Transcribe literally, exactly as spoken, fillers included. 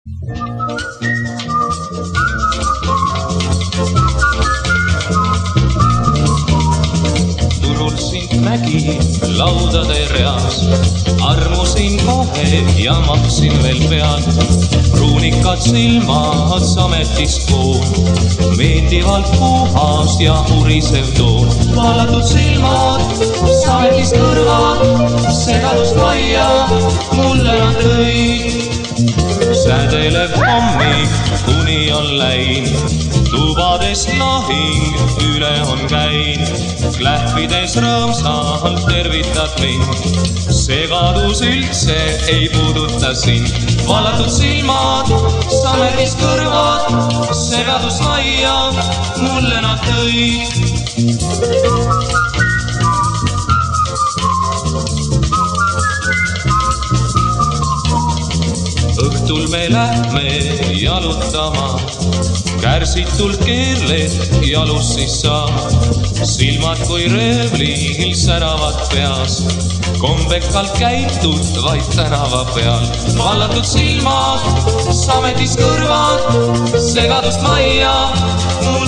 Turul sind nägi laudade reas, armusin kohe ja maksin veel peal. Pruunikad silmad sametist koon, meeldivalt puhas ja urisev toon. Vallatud silmad, sametist kõrvad, segadust majja mulle nad tõid. Sädelev hommik kuni on läinud, tubades lahing üle on käinud. Klähvides rõõmsalt tervitad mind, segadus üldse ei puuduta sind. Vallatud silmad, sametist kõrvad, segadus majja mulle nad tõid. Õhtul me lähme jalutama, kärsitult keerled jalus siis saab. Silmad kui röövlil säravad peas, kombekalt käitud vaid tänava peal. Vallatud silmad, sametist kõrvad, segadust majja